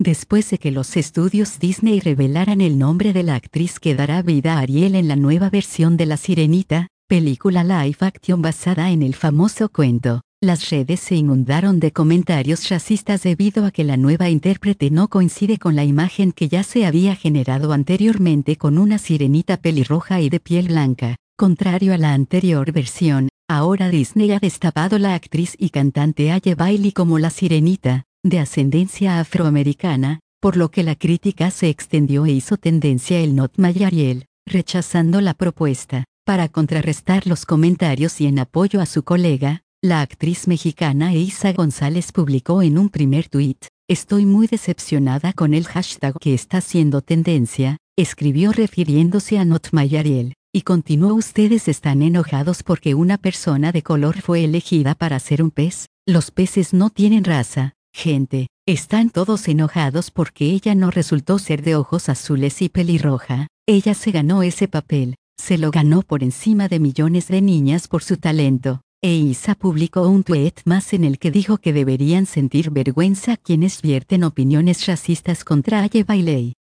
Después de que los estudios Disney revelaran el nombre de la actriz que dará vida a Ariel en la nueva versión de La Sirenita, película live action basada en el famoso cuento, las redes se inundaron de comentarios racistas debido a que la nueva intérprete no coincide con la imagen que ya se había generado anteriormente con una sirenita pelirroja y de piel blanca. Contrario a la anterior versión, ahora Disney ha destapado la actriz y cantante Halle Bailey como la sirenita, de ascendencia afroamericana, por lo que la crítica se extendió e hizo tendencia el Not My Ariel, rechazando la propuesta. Para contrarrestar los comentarios y en apoyo a su colega, la actriz mexicana Eiza González publicó en un primer tuit: "Estoy muy decepcionada con el hashtag que está haciendo tendencia", escribió refiriéndose a Not My Ariel, y continuó: "Ustedes están enojados porque una persona de color fue elegida para ser un pez. Los peces no tienen raza. Gente, están todos enojados porque ella no resultó ser de ojos azules y pelirroja. Ella se ganó ese papel, se lo ganó por encima de millones de niñas por su talento". Eiza publicó un tweet más en el que dijo que deberían sentir vergüenza quienes vierten opiniones racistas contra Halle Bailey.